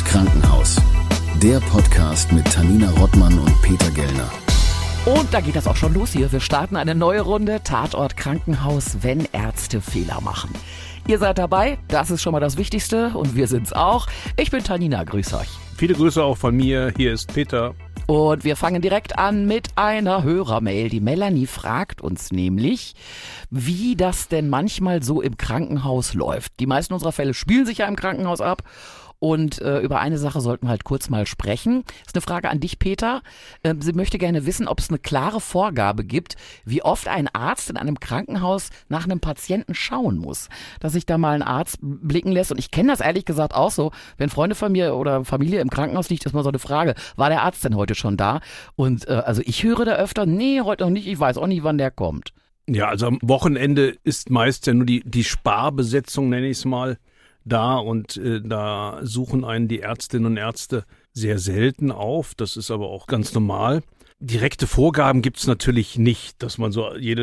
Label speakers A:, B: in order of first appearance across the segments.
A: Krankenhaus. Der Podcast mit Tanina Rottmann und Peter Gellner.
B: Und da geht das auch schon los hier. Wir starten eine neue Runde Tatort Krankenhaus, wenn Ärzte Fehler machen. Ihr seid dabei, das ist schon mal das Wichtigste und wir sind's auch. Ich bin Tanina, grüß euch.
C: Viele Grüße auch von mir, hier ist Peter.
B: Und wir fangen direkt an mit einer Hörermail. Die Melanie fragt uns nämlich, wie das denn manchmal so im Krankenhaus läuft. Die meisten unserer Fälle spielen sich ja im Krankenhaus ab. Und über eine Sache sollten wir halt kurz mal sprechen. Das ist eine Frage an dich, Peter. Sie möchte gerne wissen, ob es eine klare Vorgabe gibt, wie oft ein Arzt in einem Krankenhaus nach einem Patienten schauen muss. Dass sich da mal ein Arzt blicken lässt. Und ich kenne das ehrlich gesagt auch so. Wenn Freunde von mir oder Familie im Krankenhaus liegt, ist mal so eine Frage, war der Arzt denn heute schon da? Und also ich höre da öfter, nee, heute noch nicht. Ich weiß auch nicht, wann der kommt.
C: Ja, also am Wochenende ist meist ja nur die Sparbesetzung, nenne ich es mal, da und da suchen einen die Ärztinnen und Ärzte sehr selten auf. Das ist aber auch ganz normal. Direkte Vorgaben gibt es natürlich nicht, dass man so jede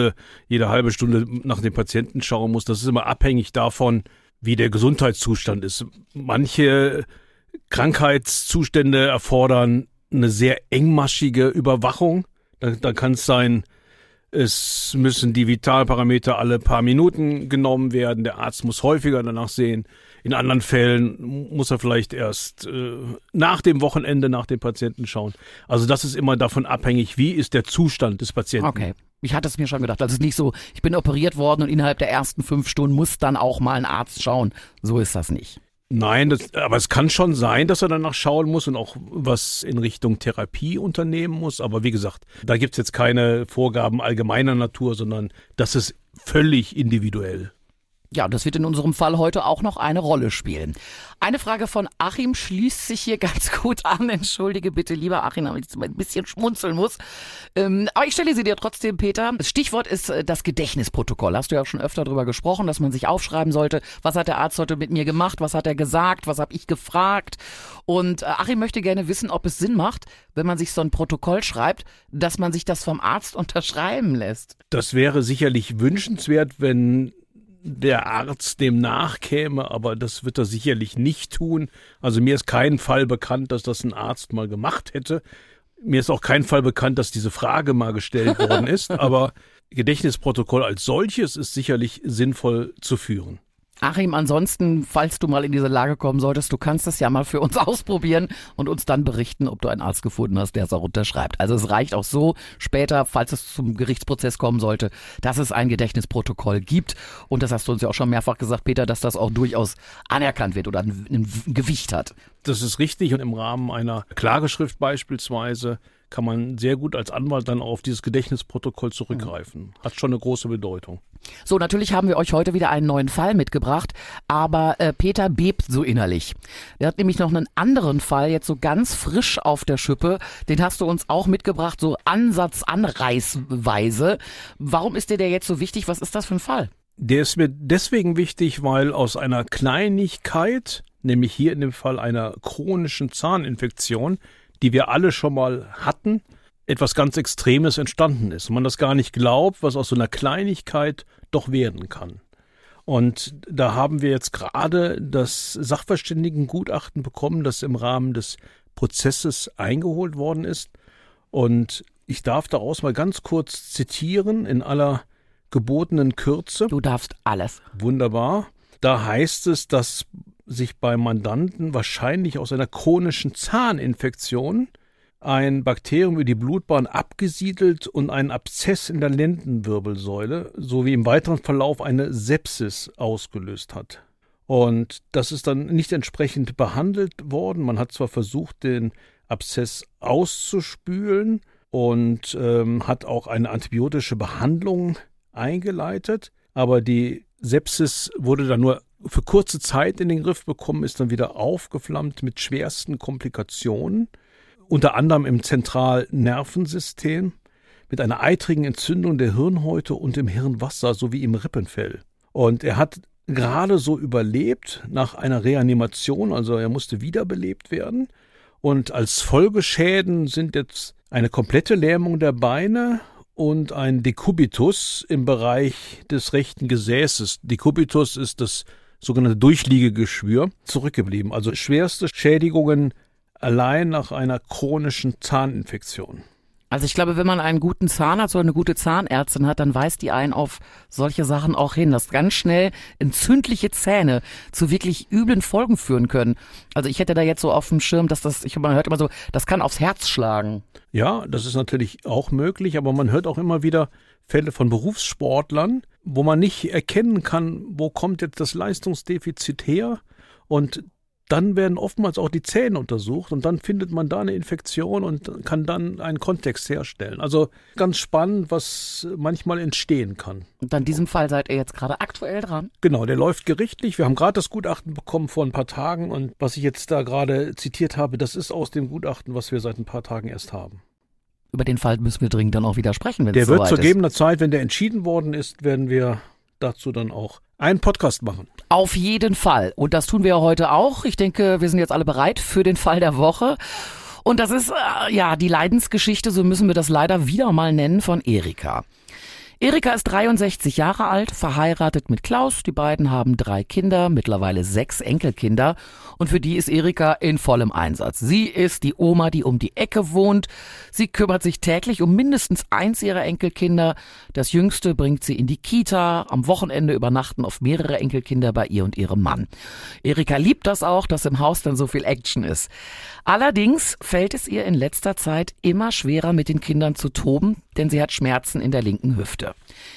C: halbe Stunde nach dem Patienten schauen muss. Das ist immer abhängig davon, wie der Gesundheitszustand ist. Manche Krankheitszustände erfordern eine sehr engmaschige Überwachung. Da kann es sein, es müssen die Vitalparameter alle paar Minuten genommen werden. Der Arzt muss häufiger danach sehen. In anderen Fällen muss er vielleicht erst nach dem Wochenende nach dem Patienten schauen. Also das ist immer davon abhängig, wie ist der Zustand des Patienten.
B: Okay, ich hatte es mir schon gedacht. Das ist nicht so, ich bin operiert worden und innerhalb der ersten 5 Stunden muss dann auch mal ein Arzt schauen. So ist das nicht.
C: Nein, aber es kann schon sein, dass er danach schauen muss und auch was in Richtung Therapie unternehmen muss. Aber wie gesagt, da gibt es jetzt keine Vorgaben allgemeiner Natur, sondern das ist völlig individuell.
B: Ja, das wird in unserem Fall heute auch noch eine Rolle spielen. Eine Frage von Achim schließt sich hier ganz gut an. Entschuldige bitte, lieber Achim, weil ich jetzt mal ein bisschen schmunzeln muss. Aber ich stelle sie dir trotzdem, Peter. Das Stichwort ist das Gedächtnisprotokoll. Hast du ja auch schon öfter drüber gesprochen, dass man sich aufschreiben sollte, was hat der Arzt heute mit mir gemacht, was hat er gesagt, was habe ich gefragt. Und Achim möchte gerne wissen, ob es Sinn macht, wenn man sich so ein Protokoll schreibt, dass man sich das vom Arzt unterschreiben lässt.
C: Das wäre sicherlich wünschenswert, wenn der Arzt dem nachkäme, aber das wird er sicherlich nicht tun. Also mir ist kein Fall bekannt, dass das ein Arzt mal gemacht hätte. Mir ist auch kein Fall bekannt, dass diese Frage mal gestellt worden ist, aber Gedächtnisprotokoll als solches ist sicherlich sinnvoll zu führen.
B: Achim, ansonsten, falls du mal in diese Lage kommen solltest, du kannst das ja mal für uns ausprobieren und uns dann berichten, ob du einen Arzt gefunden hast, der es auch unterschreibt. Also es reicht auch so später, falls es zum Gerichtsprozess kommen sollte, dass es ein Gedächtnisprotokoll gibt. Und das hast du uns ja auch schon mehrfach gesagt, Peter, dass das auch durchaus anerkannt wird oder ein Gewicht hat.
C: Das ist richtig und im Rahmen einer Klageschrift beispielsweise kann man sehr gut als Anwalt dann auf dieses Gedächtnisprotokoll zurückgreifen. Hat schon eine große Bedeutung.
B: So, natürlich haben wir euch heute wieder einen neuen Fall mitgebracht, aber Peter bebt so innerlich. Er hat nämlich noch einen anderen Fall jetzt so ganz frisch auf der Schippe. Den hast du uns auch mitgebracht, so anreißweise. Warum ist dir der jetzt so wichtig? Was ist das für ein Fall?
C: Der ist mir deswegen wichtig, weil aus einer Kleinigkeit, nämlich hier in dem Fall einer chronischen Zahninfektion, die wir alle schon mal hatten, etwas ganz Extremes entstanden ist. Und man das gar nicht glaubt, was aus so einer Kleinigkeit doch werden kann. Und da haben wir jetzt gerade das Sachverständigengutachten bekommen, das im Rahmen des Prozesses eingeholt worden ist. Und ich darf daraus mal ganz kurz zitieren in aller gebotenen Kürze.
B: Du darfst alles.
C: Wunderbar. Da heißt es, dass sich beim Mandanten wahrscheinlich aus einer chronischen Zahninfektion ein Bakterium über die Blutbahn abgesiedelt und einen Abszess in der Lendenwirbelsäule sowie im weiteren Verlauf eine Sepsis ausgelöst hat. Und das ist dann nicht entsprechend behandelt worden. Man hat zwar versucht, den Abszess auszuspülen und hat auch eine antibiotische Behandlung eingeleitet, aber die Sepsis wurde dann nur für kurze Zeit in den Griff bekommen, ist dann wieder aufgeflammt mit schwersten Komplikationen, unter anderem im Zentralnervensystem, mit einer eitrigen Entzündung der Hirnhäute und im Hirnwasser sowie im Rippenfell. Und er hat gerade so überlebt nach einer Reanimation, also er musste wiederbelebt werden. Und als Folgeschäden sind jetzt eine komplette Lähmung der Beine und ein Dekubitus im Bereich des rechten Gesäßes. Dekubitus ist das sogenannte Durchliegegeschwür, zurückgeblieben. Also schwerste Schädigungen allein nach einer chronischen Zahninfektion.
B: Also ich glaube, wenn man einen guten Zahnarzt oder eine gute Zahnärztin hat, dann weist die einen auf solche Sachen auch hin, dass ganz schnell entzündliche Zähne zu wirklich üblen Folgen führen können. Also ich hätte da jetzt so auf dem Schirm, man hört immer so, das kann aufs Herz schlagen.
C: Ja, das ist natürlich auch möglich, aber man hört auch immer wieder Fälle von Berufssportlern, wo man nicht erkennen kann, wo kommt jetzt das Leistungsdefizit her, und dann werden oftmals auch die Zähne untersucht und dann findet man da eine Infektion und kann dann einen Kontext herstellen. Also ganz spannend, was manchmal entstehen kann.
B: Und an diesem Fall seid ihr jetzt gerade aktuell dran?
C: Genau, der läuft gerichtlich. Wir haben gerade das Gutachten bekommen vor ein paar Tagen, und was ich jetzt da gerade zitiert habe, das ist aus dem Gutachten, was wir seit ein paar Tagen erst haben.
B: Über den Fall müssen wir dringend dann auch wieder sprechen, wenn es soweit ist.
C: Der wird zu gegebener Zeit, wenn der entschieden worden ist, werden wir dazu dann auch einen Podcast machen.
B: Auf jeden Fall. Und das tun wir heute auch. Ich denke, wir sind jetzt alle bereit für den Fall der Woche. Und das ist die Leidensgeschichte, so müssen wir das leider wieder mal nennen, von Erika. Erika ist 63 Jahre alt, verheiratet mit Klaus. Die beiden haben 3 Kinder, mittlerweile 6 Enkelkinder. Und für die ist Erika in vollem Einsatz. Sie ist die Oma, die um die Ecke wohnt. Sie kümmert sich täglich um mindestens eins ihrer Enkelkinder. Das Jüngste bringt sie in die Kita. Am Wochenende übernachten oft mehrere Enkelkinder bei ihr und ihrem Mann. Erika liebt das auch, dass im Haus dann so viel Action ist. Allerdings fällt es ihr in letzter Zeit immer schwerer, mit den Kindern zu toben, denn sie hat Schmerzen in der linken Hüfte.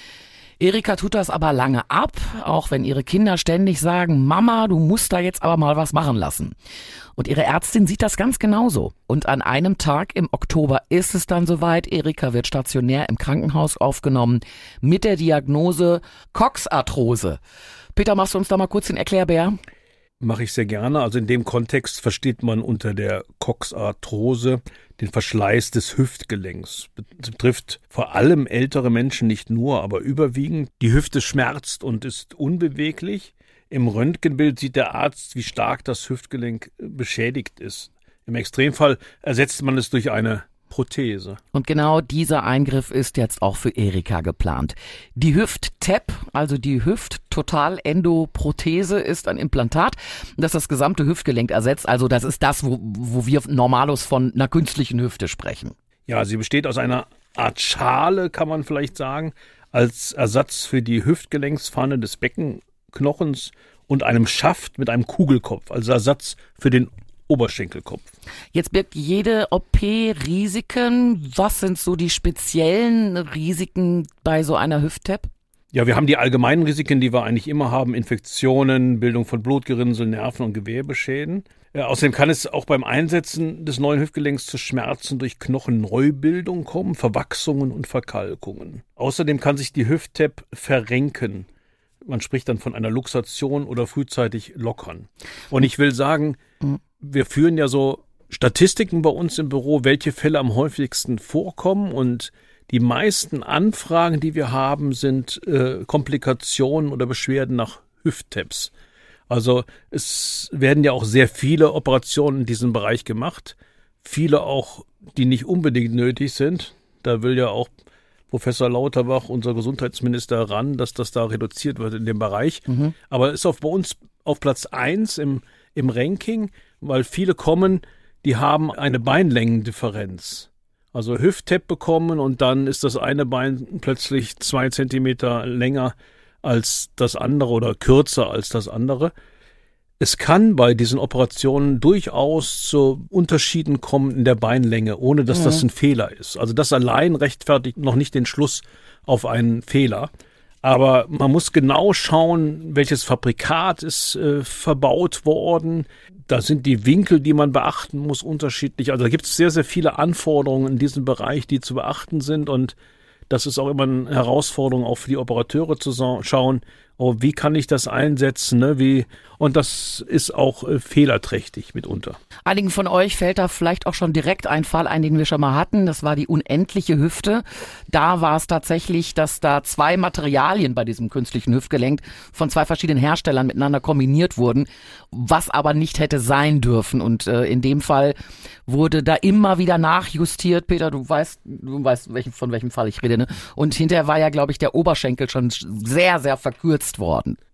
B: Erika tut das aber lange ab, auch wenn ihre Kinder ständig sagen, Mama, du musst da jetzt aber mal was machen lassen. Und ihre Ärztin sieht das ganz genauso. Und an einem Tag im Oktober ist es dann soweit. Erika wird stationär im Krankenhaus aufgenommen mit der Diagnose Coxarthrose. Peter, machst du uns da mal kurz den Erklärbär?
C: Mache ich sehr gerne. Also in dem Kontext versteht man unter der Coxarthrose den Verschleiß des Hüftgelenks. Das betrifft vor allem ältere Menschen, nicht nur, aber überwiegend. Die Hüfte schmerzt und ist unbeweglich. Im Röntgenbild sieht der Arzt, wie stark das Hüftgelenk beschädigt ist. Im Extremfall ersetzt man es durch eine Prothese.
B: Und genau dieser Eingriff ist jetzt auch für Erika geplant. Die Hüft-TEP, also die Hüft-Total-Endoprothese, ist ein Implantat, das das gesamte Hüftgelenk ersetzt. Also das ist das, wo wir normalos von einer künstlichen Hüfte sprechen.
C: Ja, sie besteht aus einer Art Schale, kann man vielleicht sagen, als Ersatz für die Hüftgelenkspfanne des Beckenknochens und einem Schaft mit einem Kugelkopf, also Ersatz für den Oberschenkelkopf.
B: Jetzt birgt jede OP Risiken. Was sind so die speziellen Risiken bei so einer Hüft-TEP?
C: Ja, wir haben die allgemeinen Risiken, die wir eigentlich immer haben. Infektionen, Bildung von Blutgerinnsel, Nerven- und Gewebeschäden. Außerdem kann es auch beim Einsetzen des neuen Hüftgelenks zu Schmerzen durch Knochenneubildung kommen, Verwachsungen und Verkalkungen. Außerdem kann sich die Hüft-TEP verrenken. Man spricht dann von einer Luxation oder frühzeitig lockern. Und ich will sagen, wir führen ja so Statistiken bei uns im Büro, welche Fälle am häufigsten vorkommen, und die meisten Anfragen, die wir haben, sind Komplikationen oder Beschwerden nach Hüft-TEPs. Also es werden ja auch sehr viele Operationen in diesem Bereich gemacht, viele auch, die nicht unbedingt nötig sind. Da will ja auch Professor Lauterbach, unser Gesundheitsminister, ran, dass das da reduziert wird in dem Bereich. Aber ist auch bei uns auf Platz 1 im Ranking, weil viele kommen, die haben eine Beinlängendifferenz. Also Hüft-TEP bekommen und dann ist das eine Bein plötzlich 2 Zentimeter länger als das andere oder kürzer als das andere. Es kann bei diesen Operationen durchaus zu Unterschieden kommen in der Beinlänge, ohne dass das ein Fehler ist. Also das allein rechtfertigt noch nicht den Schluss auf einen Fehler. Aber man muss genau schauen, welches Fabrikat ist verbaut worden. Da sind die Winkel, die man beachten muss, unterschiedlich. Also da gibt es sehr, sehr viele Anforderungen in diesem Bereich, die zu beachten sind. Und das ist auch immer eine Herausforderung, auch für die Operateure zu schauen, oh, wie kann ich das einsetzen, ne? Und das ist auch fehlerträchtig mitunter.
B: Einigen von euch fällt da vielleicht auch schon direkt ein Fall ein, den wir schon mal hatten. Das war die unendliche Hüfte. Da war es tatsächlich, dass da 2 Materialien bei diesem künstlichen Hüftgelenk von 2 verschiedenen Herstellern miteinander kombiniert wurden, was aber nicht hätte sein dürfen. Und in dem Fall wurde da immer wieder nachjustiert. Peter, du weißt von welchem Fall ich rede, ne? Und hinterher war ja, glaube ich, der Oberschenkel schon sehr, sehr verkürzt worden.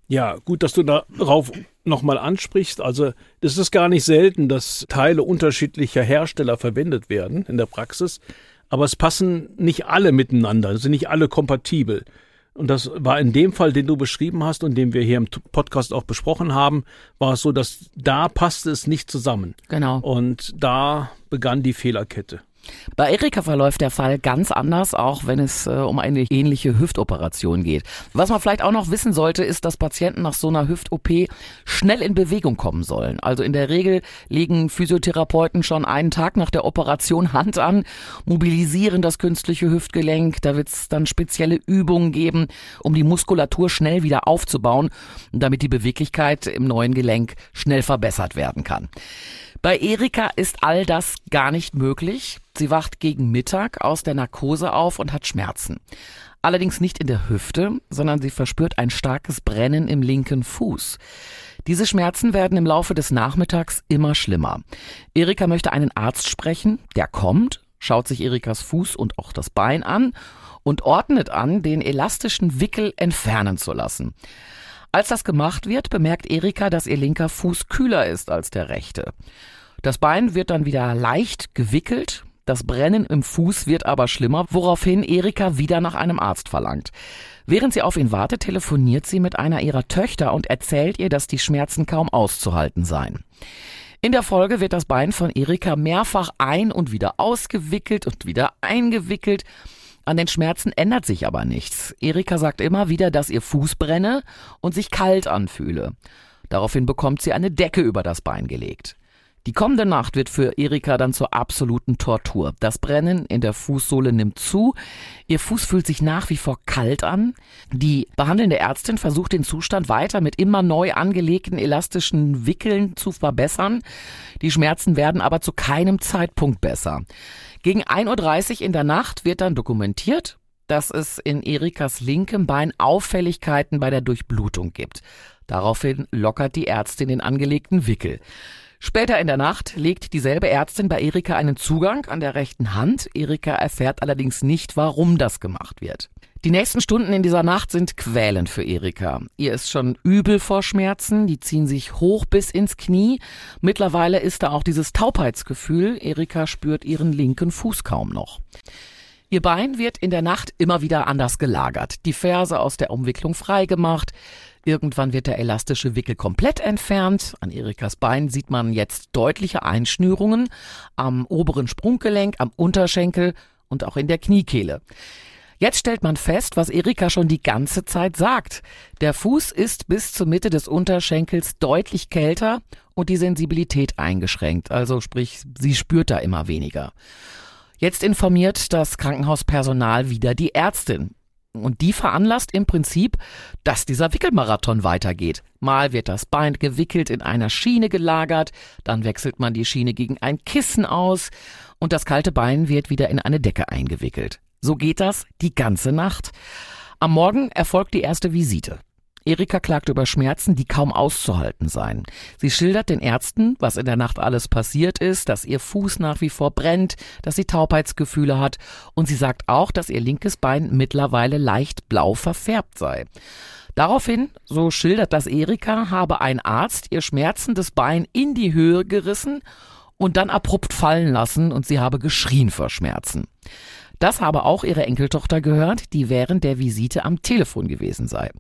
C: Ja, gut, dass du darauf nochmal ansprichst. Also es ist gar nicht selten, dass Teile unterschiedlicher Hersteller verwendet werden in der Praxis. Aber es passen nicht alle miteinander, sind nicht alle kompatibel. Und das war in dem Fall, den du beschrieben hast und den wir hier im Podcast auch besprochen haben, war es so, dass da passte es nicht zusammen.
B: Genau.
C: Und da begann die Fehlerkette.
B: Bei Erika verläuft der Fall ganz anders, auch wenn es um eine ähnliche Hüftoperation geht. Was man vielleicht auch noch wissen sollte, ist, dass Patienten nach so einer Hüft-OP schnell in Bewegung kommen sollen. Also in der Regel legen Physiotherapeuten schon einen Tag nach der Operation Hand an, mobilisieren das künstliche Hüftgelenk. Da wird es dann spezielle Übungen geben, um die Muskulatur schnell wieder aufzubauen, damit die Beweglichkeit im neuen Gelenk schnell verbessert werden kann. Bei Erika ist all das gar nicht möglich. Sie wacht gegen Mittag aus der Narkose auf und hat Schmerzen. Allerdings nicht in der Hüfte, sondern sie verspürt ein starkes Brennen im linken Fuß. Diese Schmerzen werden im Laufe des Nachmittags immer schlimmer. Erika möchte einen Arzt sprechen, der kommt, schaut sich Erikas Fuß und auch das Bein an und ordnet an, den elastischen Wickel entfernen zu lassen. Als das gemacht wird, bemerkt Erika, dass ihr linker Fuß kühler ist als der rechte. Das Bein wird dann wieder leicht gewickelt, das Brennen im Fuß wird aber schlimmer, woraufhin Erika wieder nach einem Arzt verlangt. Während sie auf ihn wartet, telefoniert sie mit einer ihrer Töchter und erzählt ihr, dass die Schmerzen kaum auszuhalten seien. In der Folge wird das Bein von Erika mehrfach ein- und wieder ausgewickelt und wieder eingewickelt. An den Schmerzen ändert sich aber nichts. Erika sagt immer wieder, dass ihr Fuß brenne und sich kalt anfühle. Daraufhin bekommt sie eine Decke über das Bein gelegt. Die kommende Nacht wird für Erika dann zur absoluten Tortur. Das Brennen in der Fußsohle nimmt zu. Ihr Fuß fühlt sich nach wie vor kalt an. Die behandelnde Ärztin versucht den Zustand weiter mit immer neu angelegten elastischen Wickeln zu verbessern. Die Schmerzen werden aber zu keinem Zeitpunkt besser. Gegen 1:30 Uhr in der Nacht wird dann dokumentiert, dass es in Erikas linkem Bein Auffälligkeiten bei der Durchblutung gibt. Daraufhin lockert die Ärztin den angelegten Wickel. Später in der Nacht legt dieselbe Ärztin bei Erika einen Zugang an der rechten Hand. Erika erfährt allerdings nicht, warum das gemacht wird. Die nächsten Stunden in dieser Nacht sind quälend für Erika. Ihr ist schon übel vor Schmerzen, die ziehen sich hoch bis ins Knie. Mittlerweile ist da auch dieses Taubheitsgefühl. Erika spürt ihren linken Fuß kaum noch. Ihr Bein wird in der Nacht immer wieder anders gelagert, die Ferse aus der Umwicklung freigemacht. Irgendwann wird der elastische Wickel komplett entfernt. An Erikas Bein sieht man jetzt deutliche Einschnürungen am oberen Sprunggelenk, am Unterschenkel und auch in der Kniekehle. Jetzt stellt man fest, was Erika schon die ganze Zeit sagt. Der Fuß ist bis zur Mitte des Unterschenkels deutlich kälter und die Sensibilität eingeschränkt. Also sprich, sie spürt da immer weniger. Jetzt informiert das Krankenhauspersonal wieder die Ärztin. Und die veranlasst im Prinzip, dass dieser Wickelmarathon weitergeht. Mal wird das Bein gewickelt in einer Schiene gelagert, dann wechselt man die Schiene gegen ein Kissen aus und das kalte Bein wird wieder in eine Decke eingewickelt. So geht das die ganze Nacht. Am Morgen erfolgt die erste Visite. Erika klagt über Schmerzen, die kaum auszuhalten seien. Sie schildert den Ärzten, was in der Nacht alles passiert ist, dass ihr Fuß nach wie vor brennt, dass sie Taubheitsgefühle hat und sie sagt auch, dass ihr linkes Bein mittlerweile leicht blau verfärbt sei. Daraufhin, so schildert das Erika, habe ein Arzt ihr schmerzendes Bein in die Höhe gerissen und dann abrupt fallen lassen und sie habe geschrien vor Schmerzen. Das habe auch ihre Enkeltochter gehört, die während der Visite am Telefon gewesen sei.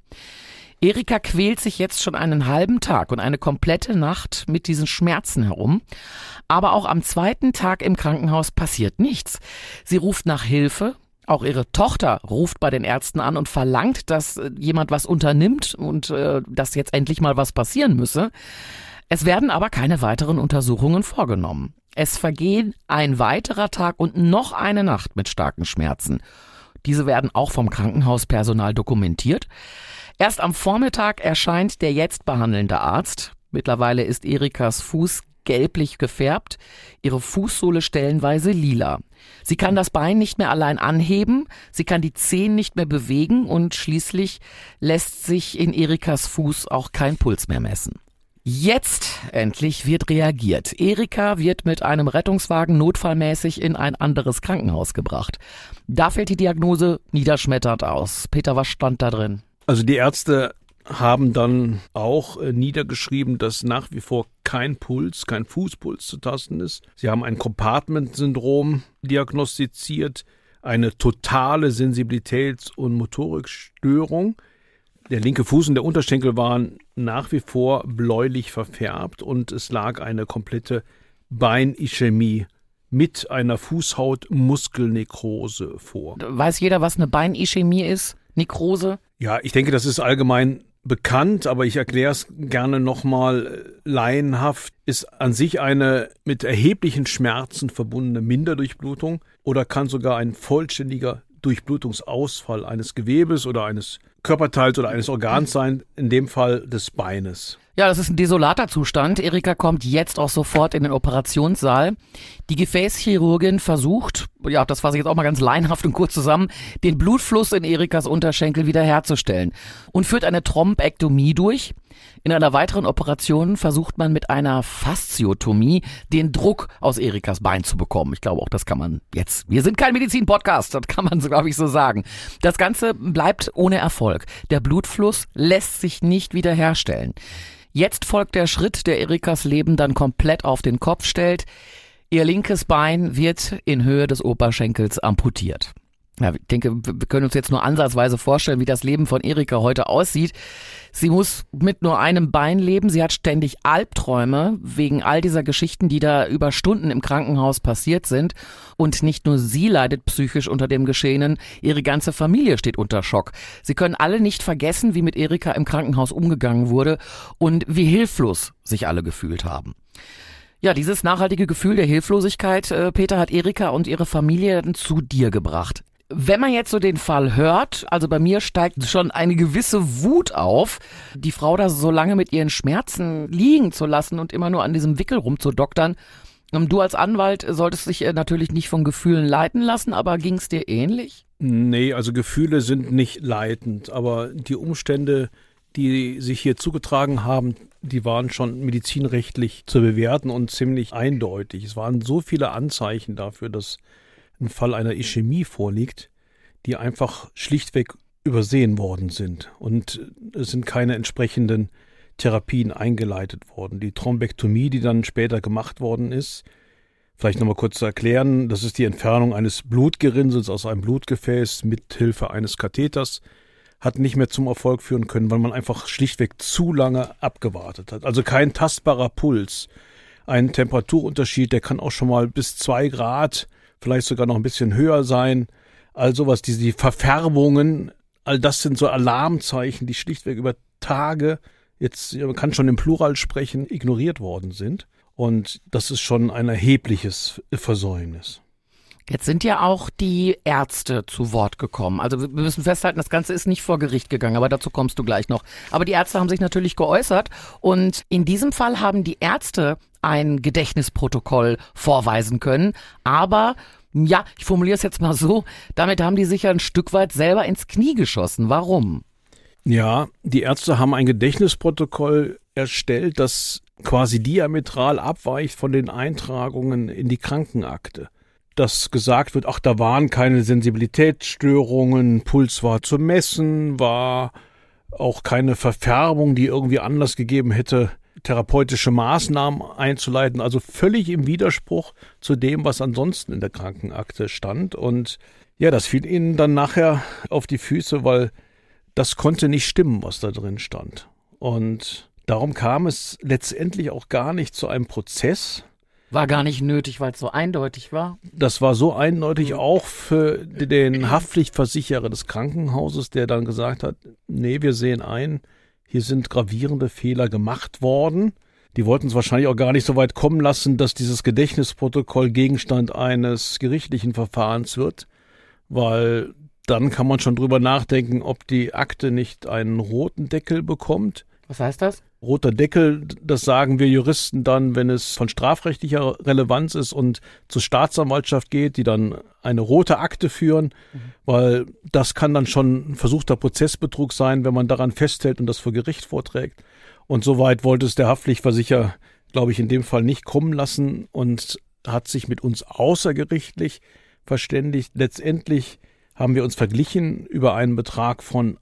B: Erika quält sich jetzt schon einen halben Tag und eine komplette Nacht mit diesen Schmerzen herum. Aber auch am zweiten Tag im Krankenhaus passiert nichts. Sie ruft nach Hilfe. Auch ihre Tochter ruft bei den Ärzten an und verlangt, dass jemand was unternimmt und dass jetzt endlich mal was passieren müsse. Es werden aber keine weiteren Untersuchungen vorgenommen. Es vergehen ein weiterer Tag und noch eine Nacht mit starken Schmerzen. Diese werden auch vom Krankenhauspersonal dokumentiert. Erst am Vormittag erscheint der jetzt behandelnde Arzt. Mittlerweile ist Erikas Fuß gelblich gefärbt, ihre Fußsohle stellenweise lila. Sie kann das Bein nicht mehr allein anheben, sie kann die Zehen nicht mehr bewegen und schließlich lässt sich in Erikas Fuß auch kein Puls mehr messen. Jetzt endlich wird reagiert. Erika wird mit einem Rettungswagen notfallmäßig in ein anderes Krankenhaus gebracht. Da fällt die Diagnose niederschmetternd aus. Peter, was stand da drin?
C: Also die Ärzte haben dann auch niedergeschrieben, dass nach wie vor kein Puls, kein Fußpuls zu tasten ist. Sie haben ein Compartment-Syndrom diagnostiziert, eine totale Sensibilitäts- und Motorikstörung. Der linke Fuß und der Unterschenkel waren nach wie vor bläulich verfärbt und es lag eine komplette Beinischämie mit einer Fußhautmuskelnekrose vor.
B: Weiß jeder, was eine Beinischämie ist? Nekrose?
C: Ja, ich denke, das ist allgemein bekannt, aber ich erkläre es gerne nochmal laienhaft, ist an sich eine mit erheblichen Schmerzen verbundene Minderdurchblutung oder kann sogar ein vollständiger Durchblutungsausfall eines Gewebes oder eines Körperteils oder eines Organs sein, in dem Fall des Beines.
B: Ja, das ist ein desolater Zustand. Erika kommt jetzt auch sofort in den Operationssaal. Die Gefäßchirurgin versucht, ja, das fasse ich jetzt auch mal ganz laienhaft und kurz zusammen, den Blutfluss in Erikas Unterschenkel wiederherzustellen und führt eine Thrombektomie durch. In einer weiteren Operation versucht man mit einer Fasziotomie den Druck aus Erikas Bein zu bekommen. Ich glaube auch, das kann man jetzt, wir sind kein Medizin-Podcast, das kann man, glaube ich, so sagen. Das Ganze bleibt ohne Erfolg. Der Blutfluss lässt sich nicht wiederherstellen. Jetzt folgt der Schritt, der Erikas Leben dann komplett auf den Kopf stellt. Ihr linkes Bein wird in Höhe des Oberschenkels amputiert. Ja, ich denke, wir können uns jetzt nur ansatzweise vorstellen, wie das Leben von Erika heute aussieht. Sie muss mit nur einem Bein leben. Sie hat ständig Albträume wegen all dieser Geschichten, die da über Stunden im Krankenhaus passiert sind. Und nicht nur sie leidet psychisch unter dem Geschehenen, ihre ganze Familie steht unter Schock. Sie können alle nicht vergessen, wie mit Erika im Krankenhaus umgegangen wurde und wie hilflos sich alle gefühlt haben. Ja, dieses nachhaltige Gefühl der Hilflosigkeit, Peter, hat Erika und ihre Familie dann zu dir gebracht. Wenn man jetzt so den Fall hört, also bei mir steigt schon eine gewisse Wut auf, die Frau da so lange mit ihren Schmerzen liegen zu lassen und immer nur an diesem Wickel rumzudoktern. Du als Anwalt solltest dich natürlich nicht von Gefühlen leiten lassen, aber ging es dir ähnlich?
C: Nee, also Gefühle sind nicht leitend, aber die Umstände, die sich hier zugetragen haben, die waren schon medizinrechtlich zu bewerten und ziemlich eindeutig. Es waren so viele Anzeichen dafür, dass ein Fall einer Ischämie vorliegt, die einfach schlichtweg übersehen worden sind. Und es sind keine entsprechenden Therapien eingeleitet worden. Die Thrombektomie, die dann später gemacht worden ist, vielleicht nochmal kurz zu erklären, das ist die Entfernung eines Blutgerinnsels aus einem Blutgefäß mit Hilfe eines Katheters, hat nicht mehr zum Erfolg führen können, weil man einfach schlichtweg zu lange abgewartet hat. Also kein tastbarer Puls. Ein Temperaturunterschied, der kann auch schon mal bis 2 Grad, vielleicht sogar noch ein bisschen höher sein. All sowas, die Verfärbungen, all das sind so Alarmzeichen, die schlichtweg über Tage, jetzt man kann schon im Plural sprechen, ignoriert worden sind. Und das ist schon ein erhebliches Versäumnis.
B: Jetzt sind ja auch die Ärzte zu Wort gekommen. Also wir müssen festhalten, das Ganze ist nicht vor Gericht gegangen, aber dazu kommst du gleich noch. Aber die Ärzte haben sich natürlich geäußert und in diesem Fall haben die Ärzte ein Gedächtnisprotokoll vorweisen können. Aber, ja, ich formuliere es jetzt mal so, damit haben die sich ja ein Stück weit selber ins Knie geschossen. Warum?
C: Ja, die Ärzte haben ein Gedächtnisprotokoll erstellt, das quasi diametral abweicht von den Eintragungen in die Krankenakte. Dass gesagt wird, ach, da waren keine Sensibilitätsstörungen, Puls war zu messen, war auch keine Verfärbung, die irgendwie Anlass gegeben hätte, therapeutische Maßnahmen einzuleiten. Also völlig im Widerspruch zu dem, was ansonsten in der Krankenakte stand. Und ja, das fiel ihnen dann nachher auf die Füße, weil das konnte nicht stimmen, was da drin stand. Und darum kam es letztendlich auch gar nicht zu einem Prozess.
B: War gar nicht nötig, weil es so eindeutig war?
C: Das war so eindeutig auch für den Haftpflichtversicherer des Krankenhauses, der dann gesagt hat, nee, wir sehen ein, hier sind gravierende Fehler gemacht worden. Die wollten es wahrscheinlich auch gar nicht so weit kommen lassen, dass dieses Gedächtnisprotokoll Gegenstand eines gerichtlichen Verfahrens wird, weil dann kann man schon drüber nachdenken, ob die Akte nicht einen roten Deckel bekommt.
B: Was heißt das?
C: Roter Deckel, das sagen wir Juristen dann, wenn es von strafrechtlicher Relevanz ist und zur Staatsanwaltschaft geht, die dann eine rote Akte führen, weil das kann dann schon ein versuchter Prozessbetrug sein, wenn man daran festhält und das vor Gericht vorträgt. Und soweit wollte es der Haftpflichtversicherer, glaube ich, in dem Fall nicht kommen lassen und hat sich mit uns außergerichtlich verständigt. Letztendlich haben wir uns verglichen über einen Betrag von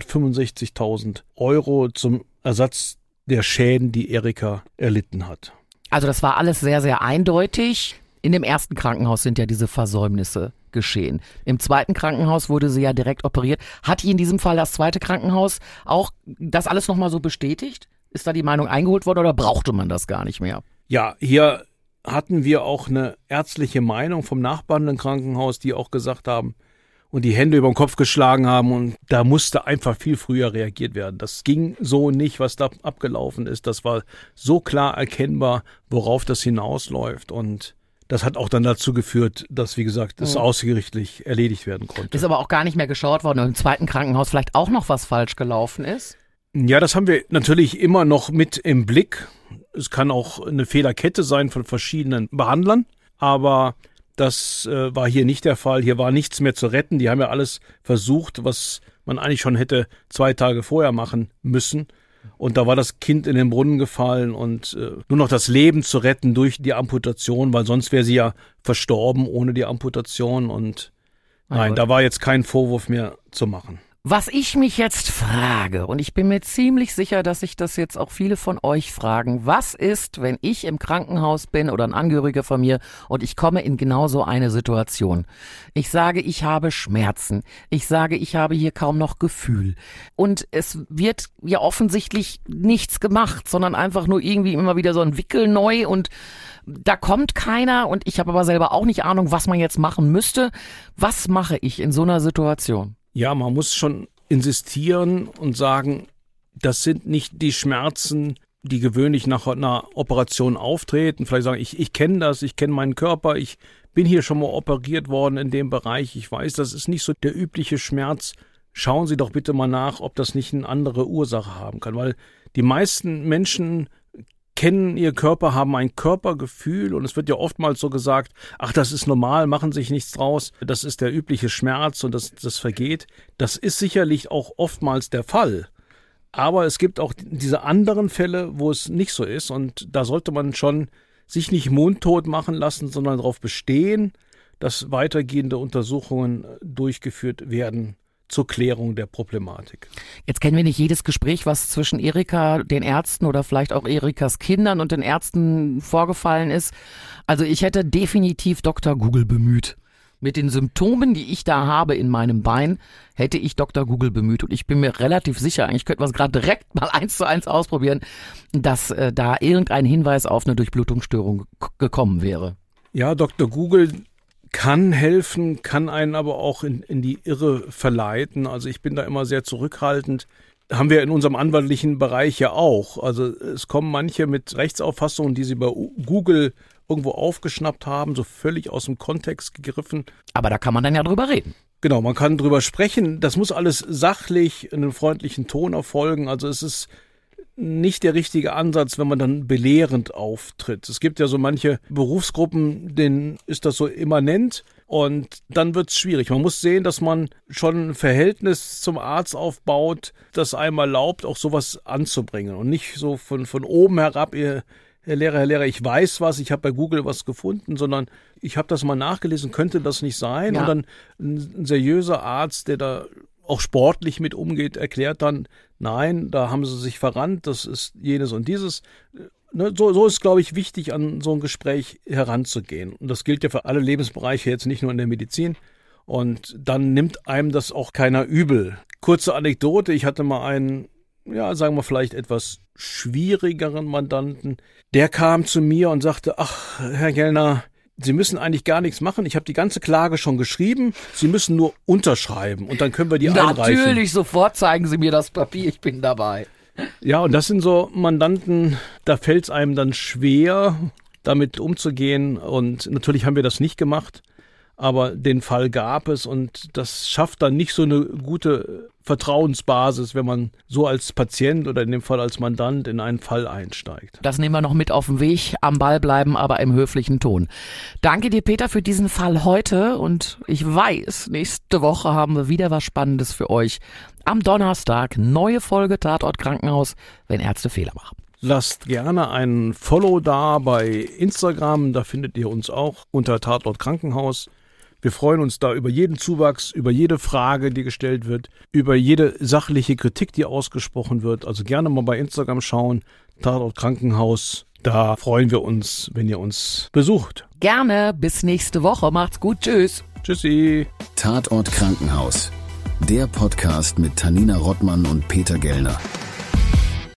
C: 165.000 € zum Ersatz der Schäden, die Erika erlitten hat.
B: Also das war alles sehr, sehr eindeutig. In dem ersten Krankenhaus sind ja diese Versäumnisse geschehen. Im zweiten Krankenhaus wurde sie ja direkt operiert. Hat die in diesem Fall das zweite Krankenhaus auch das alles nochmal so bestätigt? Ist da die Meinung eingeholt worden oder brauchte man das gar nicht mehr?
C: Ja, hier hatten wir auch eine ärztliche Meinung vom nachbarnden Krankenhaus, die auch gesagt haben und die Hände über den Kopf geschlagen haben und da musste einfach viel früher reagiert werden. Das ging so nicht, was da abgelaufen ist. Das war so klar erkennbar, worauf das hinausläuft und das hat auch dann dazu geführt, dass, wie gesagt, es außergerichtlich erledigt werden konnte.
B: Ist aber auch gar nicht mehr geschaut worden, ob im zweiten Krankenhaus vielleicht auch noch was falsch gelaufen ist?
C: Ja, das haben wir natürlich immer noch mit im Blick. Es kann auch eine Fehlerkette sein von verschiedenen Behandlern, aber das war hier nicht der Fall. Hier war nichts mehr zu retten. Die haben ja alles versucht, was man eigentlich schon hätte 2 Tage vorher machen müssen. Und da war das Kind in den Brunnen gefallen und nur noch das Leben zu retten durch die Amputation, weil sonst wäre sie ja verstorben ohne die Amputation. Und nein, da war jetzt kein Vorwurf mehr zu machen.
B: Was ich mich jetzt frage, und ich bin mir ziemlich sicher, dass sich das jetzt auch viele von euch fragen, was ist, wenn ich im Krankenhaus bin oder ein Angehöriger von mir und ich komme in genau so eine Situation? Ich sage, ich habe Schmerzen. Ich sage, ich habe hier kaum noch Gefühl. Und es wird ja offensichtlich nichts gemacht, sondern einfach nur irgendwie immer wieder so ein Wickel neu und da kommt keiner und ich habe aber selber auch nicht Ahnung, was man jetzt machen müsste. Was mache ich in so einer Situation?
C: Ja, man muss schon insistieren und sagen, das sind nicht die Schmerzen, die gewöhnlich nach einer Operation auftreten. Vielleicht sagen, ich kenne das, ich kenne meinen Körper, ich bin hier schon mal operiert worden in dem Bereich. Ich weiß, das ist nicht so der übliche Schmerz. Schauen Sie doch bitte mal nach, ob das nicht eine andere Ursache haben kann. Weil die meisten Menschen kennen ihr Körper, haben ein Körpergefühl und es wird ja oftmals so gesagt, ach, das ist normal, machen sich nichts draus, das ist der übliche Schmerz und das vergeht. Das ist sicherlich auch oftmals der Fall. Aber es gibt auch diese anderen Fälle, wo es nicht so ist und da sollte man schon sich nicht mundtot machen lassen, sondern darauf bestehen, dass weitergehende Untersuchungen durchgeführt werden zur Klärung der Problematik.
B: Jetzt kennen wir nicht jedes Gespräch, was zwischen Erika, den Ärzten oder vielleicht auch Erikas Kindern und den Ärzten vorgefallen ist. Also ich hätte definitiv Dr. Google bemüht. Mit den Symptomen, die ich da habe in meinem Bein, hätte ich Dr. Google bemüht. Und ich bin mir relativ sicher, eigentlich könnten wir es gerade direkt mal 1:1 ausprobieren, dass da irgendein Hinweis auf eine Durchblutungsstörung gekommen wäre.
C: Ja, Dr. Google kann helfen, kann einen aber auch in die Irre verleiten. Also ich bin da immer sehr zurückhaltend. Haben wir in unserem anwaltlichen Bereich ja auch. Also es kommen manche mit Rechtsauffassungen, die sie bei Google irgendwo aufgeschnappt haben, so völlig aus dem Kontext gegriffen.
B: Aber da kann man dann ja drüber reden.
C: Genau, man kann drüber sprechen. Das muss alles sachlich in einem freundlichen Ton erfolgen. Also es ist nicht der richtige Ansatz, wenn man dann belehrend auftritt. Es gibt ja so manche Berufsgruppen, denen ist das so immanent und dann wird es schwierig. Man muss sehen, dass man schon ein Verhältnis zum Arzt aufbaut, das einem erlaubt, auch sowas anzubringen und nicht so von oben herab, Herr Lehrer, ich weiß was, ich habe bei Google was gefunden, sondern ich habe das mal nachgelesen, könnte das nicht sein? Ja. Und dann ein seriöser Arzt, der da auch sportlich mit umgeht, erklärt dann, nein, da haben sie sich verrannt, das ist jenes und dieses. So ist, glaube ich, wichtig, an so ein Gespräch heranzugehen. Und das gilt ja für alle Lebensbereiche, jetzt nicht nur in der Medizin. Und dann nimmt einem das auch keiner übel. Kurze Anekdote, ich hatte mal einen, ja, sagen wir vielleicht etwas schwierigeren Mandanten. Der kam zu mir und sagte, ach, Herr Gellner, Sie müssen eigentlich gar nichts machen. Ich habe die ganze Klage schon geschrieben. Sie müssen nur unterschreiben und dann können wir die einreichen.
B: Natürlich, sofort zeigen Sie mir das Papier, ich bin dabei.
C: Ja, und das sind so Mandanten, da fällt es einem dann schwer, damit umzugehen. Und natürlich haben wir das nicht gemacht, aber den Fall gab es und das schafft dann nicht so eine gute Vertrauensbasis, wenn man so als Patient oder in dem Fall als Mandant in einen Fall einsteigt.
B: Das nehmen wir noch mit auf den Weg, am Ball bleiben, aber im höflichen Ton. Danke dir, Peter, für diesen Fall heute und ich weiß, nächste Woche haben wir wieder was Spannendes für euch. Am Donnerstag, neue Folge Tatort Krankenhaus, wenn Ärzte Fehler machen.
C: Lasst gerne einen Follow da bei Instagram, da findet ihr uns auch unter Tatort Krankenhaus. Wir freuen uns da über jeden Zuwachs, über jede Frage, die gestellt wird, über jede sachliche Kritik, die ausgesprochen wird. Also gerne mal bei Instagram schauen, Tatort Krankenhaus. Da freuen wir uns, wenn ihr uns besucht.
B: Gerne, bis nächste Woche. Macht's gut, tschüss.
C: Tschüssi.
A: Tatort Krankenhaus. Der Podcast mit Tanina Rottmann und Peter Gellner.